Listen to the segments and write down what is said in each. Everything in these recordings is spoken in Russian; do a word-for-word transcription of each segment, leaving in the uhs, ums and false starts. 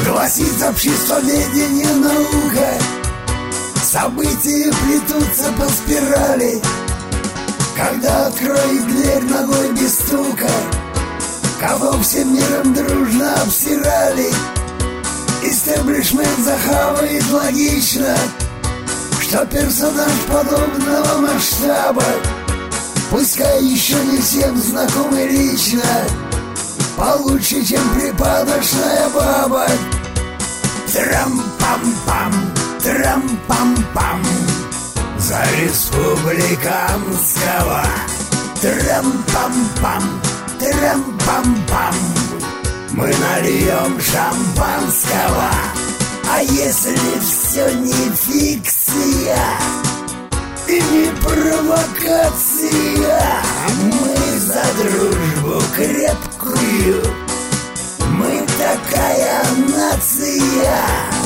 Гласит обществоведение наука, события плетутся по спирали. Когда откроет дверь ногой без стука, кого всем миром дружно обсирали, истеблишмент захавает логично, что персонаж подобного масштаба, пускай еще не всем знакомый лично, получше, чем припадочная баба. Трам-пам-пам, трам-пам-пам, за республиканского. Трам-пам-пам, трам-пам-пам, мы нальем шампанского. А если все не фикция и не провокация, мы за дружбу крепкую, мы такая нация.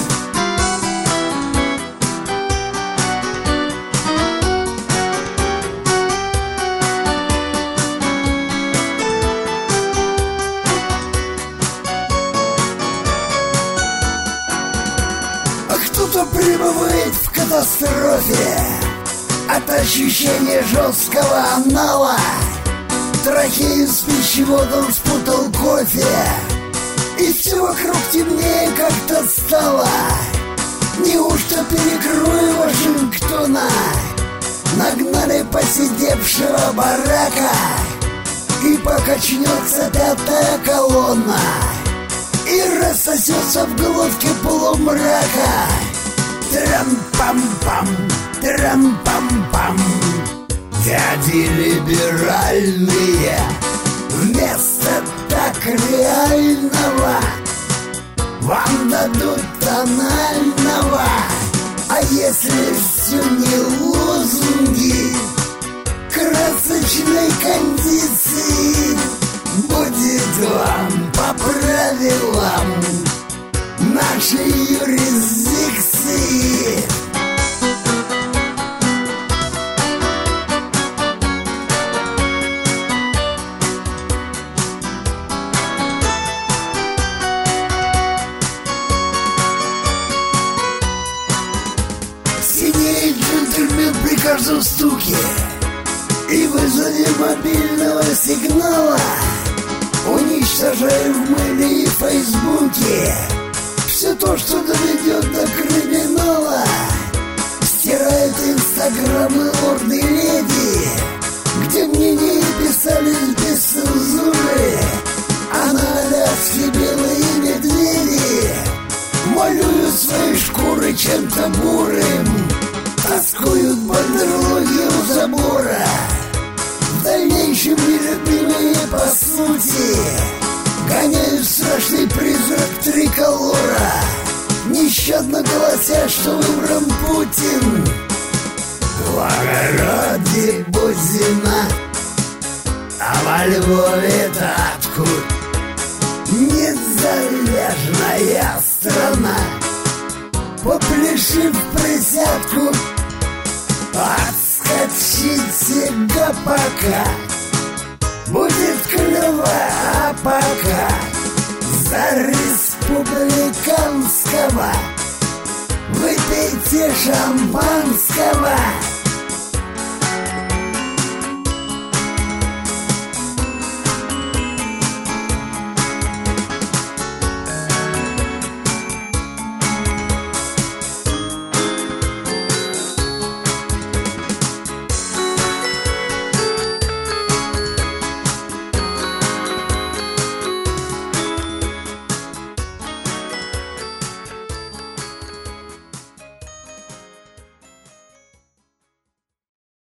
А кто-то пребывает в катастрофе от ощущения жесткого анала. Трахею с пищеводом спутал кофе, и все вокруг темнее как-то стало. Неужто перекрою Вашингтона нагнали посидевшего барака, и покачнется пятая колонна и рассосется в глотке полумрака. Трам-пам-пам, трам-пам-пам, дяди либеральные вместо так реального вам дадут тонального. А если все не лозунги красочной кондиции, будет вам по правилам нашей юрисдикции. Синеет джентльмен при каждом стуке и вызове мобильного сигнала. Уничтожаю в мыле и фейсбуке все то, что доведет до криминала. Стирает инстаграмы лорды и леди, где мнения писались без цензуры, а на Аляске белые медведи малюют свои шкуры чем-то бурым, тоскуют бандерлоги у забора. В дальнейшем нелюбимые по сути гоняют страшный призрак триколора, нещадно голося, что выбран Путин. Благородие Бузина, а во Львове татку незалежная страна. Попляши в присядку, отскочите гопака, будет клево, а пока за республиканского выпейте шампанского.